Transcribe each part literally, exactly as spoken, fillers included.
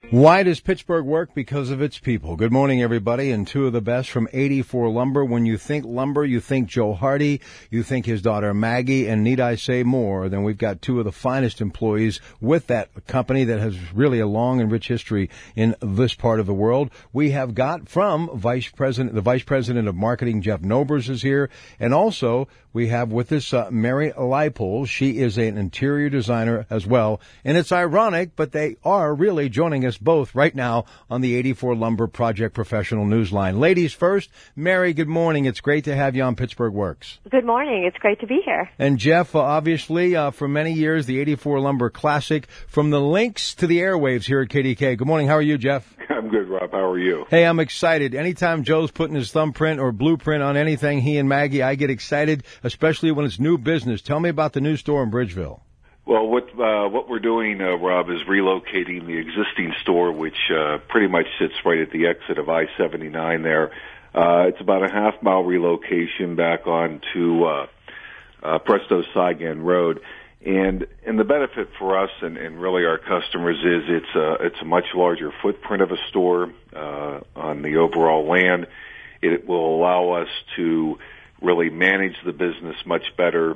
Why does Pittsburgh work? Because of its people. Good morning, everybody, and two of the best from eighty-four Lumber. When you think lumber, you think Joe Hardy, you think his daughter Maggie, and need I say more than we've got two of the finest employees with that company that has really a long and rich history in this part of the world. We have got from Vice President, the Vice President of Marketing, Jeff Nobers, is here, and also we have with us uh, Mary Leipold. She is an interior designer as well, and it's ironic, but they are really joining us both right now on the eighty-four Lumber Project Professional Newsline. Ladies first, Mary, good morning. It's great to have you on Pittsburgh Works. Good morning. It's great to be here. And Jeff, uh, obviously, uh, for many years, the eighty-four Lumber Classic, from the links to the airwaves here at K D K. Good morning. How are you, Jeff? I'm good, Rob. How are you? Hey, I'm excited. Anytime Joe's putting his thumbprint or blueprint on anything, he and Maggie, I get excited, especially when it's new business. Tell me about the new store in Bridgeville. Well, what uh, what we're doing, uh, Rob, is relocating the existing store, which uh, pretty much sits right at the exit of I seventy-nine there. Uh, it's about a half-mile relocation back onto uh, uh, Presto Saigon Road. And and the benefit for us and, and really our customers is it's a, it's a much larger footprint of a store uh, on the overall land. It will allow us to really manage the business much better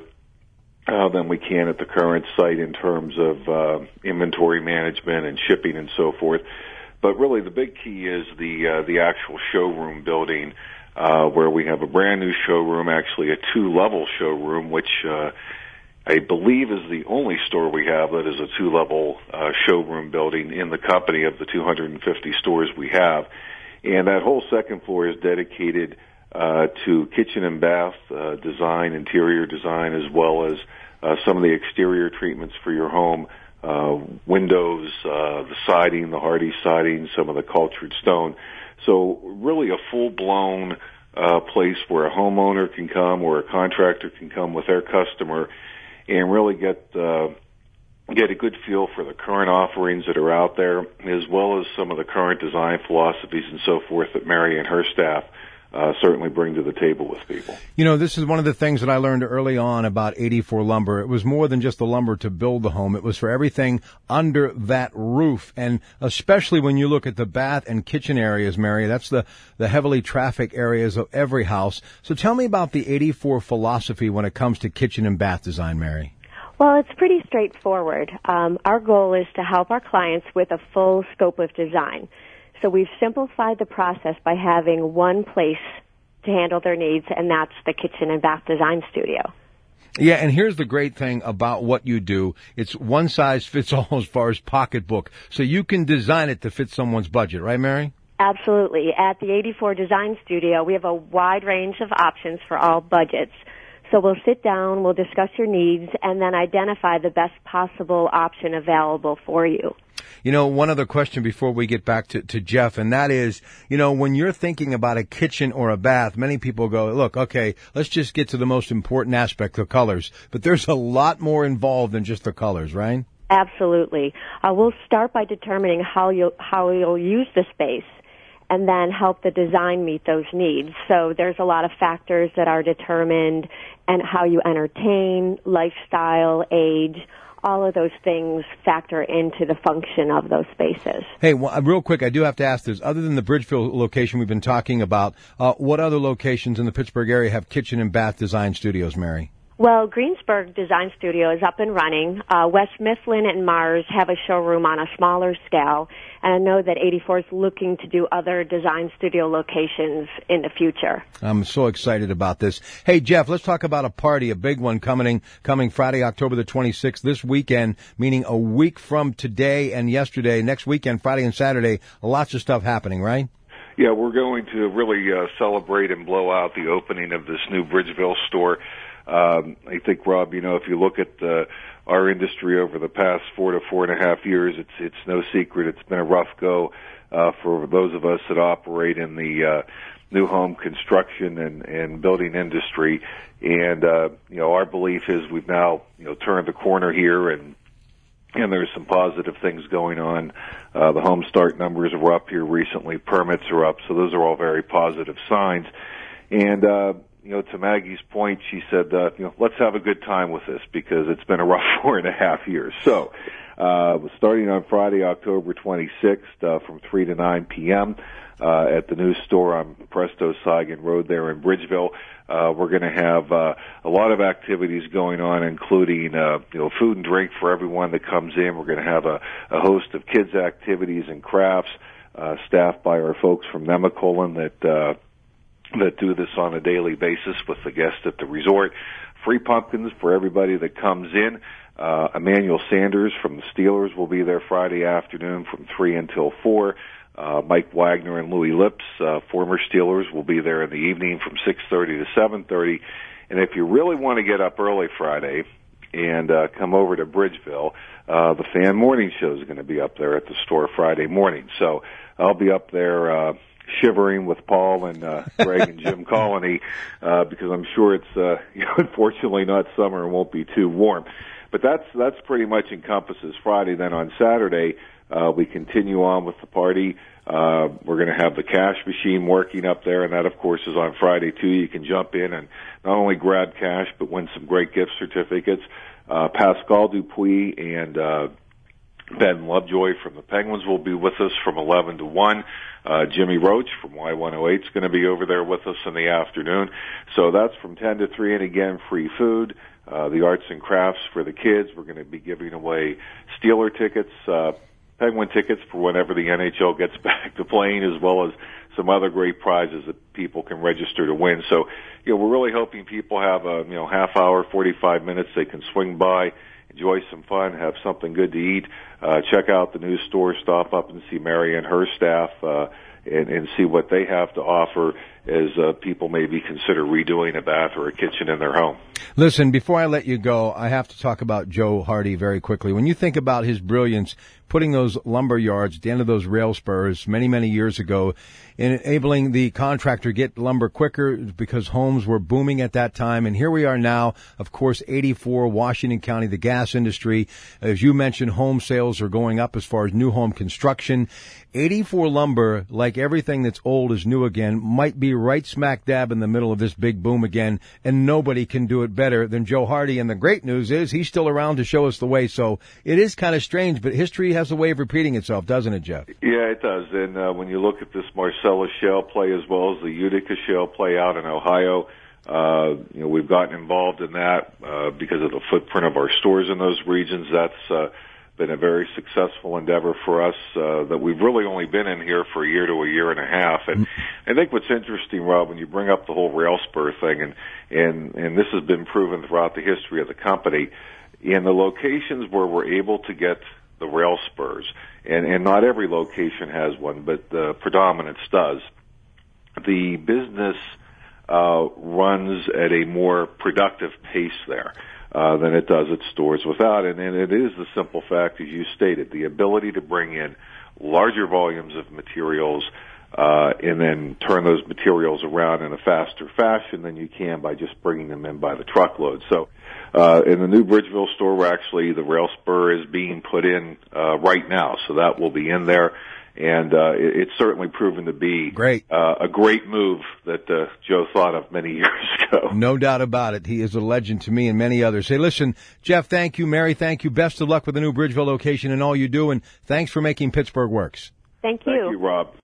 Uh, than we can at the current site in terms of uh, inventory management and shipping and so forth. But really the big key is the uh, the actual showroom building uh, where we have a brand new showroom, actually a two-level showroom, which uh, I believe is the only store we have that is a two-level uh, showroom building in the company of the two hundred fifty stores we have. And that whole second floor is dedicated Uh, to kitchen and bath uh, design, interior design, as well as uh, some of the exterior treatments for your home, uh, windows, uh, the siding, the hardy siding, some of the cultured stone. So really a full-blown uh, place where a homeowner can come or a contractor can come with their customer and really get uh, get a good feel for the current offerings that are out there, as well as some of the current design philosophies and so forth that Mary and her staff Uh, certainly bring to the table with people. You know, this is one of the things that I learned early on about eighty-four Lumber. It was more than just the lumber to build the home. It was for everything under that roof. And especially when you look at the bath and kitchen areas, Mary, that's the, the heavily trafficked areas of every house. So tell me about the eighty-four philosophy when it comes to kitchen and bath design, Mary. Well, it's pretty straightforward. Um, our goal is to help our clients with a full scope of design. So we've simplified the process by having one place to handle their needs, and that's the Kitchen and Bath Design Studio. Yeah, and here's the great thing about what you do. It's one size fits all as far as pocketbook. So you can design it to fit someone's budget, right, Mary? Absolutely. At the eighty-four Design Studio, we have a wide range of options for all budgets. So we'll sit down, we'll discuss your needs, and then identify the best possible option available for you. You know, one other question before we get back to, to Jeff, and that is, you know, when you're thinking about a kitchen or a bath, many people go, look, okay, let's just get to the most important aspect, the colors. But there's a lot more involved than just the colors, right? Absolutely. Uh, we'll start by determining how you'll, how you'll use the space and then help the design meet those needs. So there's a lot of factors that are determined, and how you entertain, lifestyle, age, all of those things factor into the function of those spaces. Hey, well, real quick, I do have to ask this. Other than the Bridgeville location we've been talking about, uh, what other locations in the Pittsburgh area have kitchen and bath design studios, Mary? Well, Greensburg Design Studio is up and running. Uh, West Mifflin and Mars have a showroom on a smaller scale, and I know that eighty-four is looking to do other design studio locations in the future. I'm so excited about this. Hey, Jeff, let's talk about a party, a big one coming coming Friday, October the twenty-sixth, this weekend, meaning a week from today and yesterday, next weekend, Friday and Saturday. Lots of stuff happening, right? Yeah, we're going to really uh, celebrate and blow out the opening of this new Bridgeville store. Um, I think, Rob, you know, if you look at uh, our industry over the past four to four and a half years, it's it's no secret it's been a rough go uh, for those of us that operate in the uh, new home construction and, and building industry. And uh, you know, our belief is we've now you know turned the corner here, and and there's some positive things going on. Uh, the home start numbers were up here recently. Permits are up, so those are all very positive signs. And uh, you know, to Maggie's point, she said, uh, you know, let's have a good time with this because it's been a rough four and a half years. So uh, starting on Friday, October twenty-sixth, uh, from three to nine p.m., uh, at the new store on Presto Saigon Road there in Bridgeville. Uh, we're going to have, uh, a lot of activities going on, including, uh, you know, food and drink for everyone that comes in. We're going to have a, a host of kids activities and crafts, uh, staffed by our folks from Nemacolin that, uh, that do this on a daily basis with the guests at the resort. Free pumpkins for everybody that comes in. Uh, Emmanuel Sanders from the Steelers will be there Friday afternoon from three until four. Uh, Mike Wagner and Louis Lips, uh, former Steelers, will be there in the evening from six thirty to seven thirty. And if you really want to get up early Friday and uh, come over to Bridgeville, uh, the Fan Morning Show is going to be up there at the store Friday morning. So I'll be up there uh, shivering with Paul and uh, Greg and Jim Colony uh, because I'm sure it's uh, you know, unfortunately not summer and won't be too warm. But that's that's pretty much encompasses Friday. Then on Saturday, Uh, we continue on with the party. Uh, we're going to have the cash machine working up there, and that, of course, is on Friday, too. You can jump in and not only grab cash, but win some great gift certificates. Uh, Pascal Dupuis and uh, Ben Lovejoy from the Penguins will be with us from eleven to one. Uh, Jimmy Roach from Y one oh eight is going to be over there with us in the afternoon. So that's from ten to three, and again, free food. Uh, the arts and crafts for the kids. We're going to be giving away Steeler tickets, uh, Penguin tickets for whenever the N H L gets back to playing, as well as some other great prizes that people can register to win. So, you know, we're really hoping people have a, you know, half hour, forty-five minutes they can swing by, enjoy some fun, have something good to eat, uh, check out the new store, stop up and see Mary and her staff, uh, and, and see what they have to offer as uh, people maybe consider redoing a bath or a kitchen in their home. Listen, before I let you go, I have to talk about Joe Hardy very quickly. When you think about his brilliance, putting those lumber yards at the end of those rail spurs many, many years ago, enabling the contractor to get lumber quicker because homes were booming at that time. And here we are now, of course, eighty-four, Washington County, the gas industry. As you mentioned, home sales are going up as far as new home construction. eighty-four Lumber, like everything that's old is new again, might be right smack dab in the middle of this big boom again, and nobody can do it better than Joe Hardy. And the great news is he's still around to show us the way. So it is kind of strange, but history has a way of repeating itself, doesn't it, Jeff? Yeah, it does. And uh, when you look at this Marcellus Shale play as well as the Utica Shale play out in Ohio, uh, you know, we've gotten involved in that uh, because of the footprint of our stores in those regions. That's uh, been a very successful endeavor for us uh, that we've really only been in here for a year to a year and a half. And I think what's interesting, Rob, when you bring up the whole rail spur thing, and, and, and this has been proven throughout the history of the company, in the locations where we're able to get the rail spurs, and, and not every location has one, but the predominance does, the business uh, runs at a more productive pace there uh, than it does at stores without. And, and it is the simple fact, as you stated, the ability to bring in larger volumes of materials uh, and then turn those materials around in a faster fashion than you can by just bringing them in by the truckload. So uh, in the new Bridgeville store, we're actually, the rail spur is being put in uh, right now, so that will be in there. And uh, it, it's certainly proven to be great. Uh, a great move that uh, Joe thought of many years ago. No doubt about it. He is a legend to me and many others. Hey, listen, Jeff, thank you. Mary, thank you. Best of luck with the new Bridgeville location and all you do, and thanks for making Pittsburgh Works. Thank you. Thank you, Rob.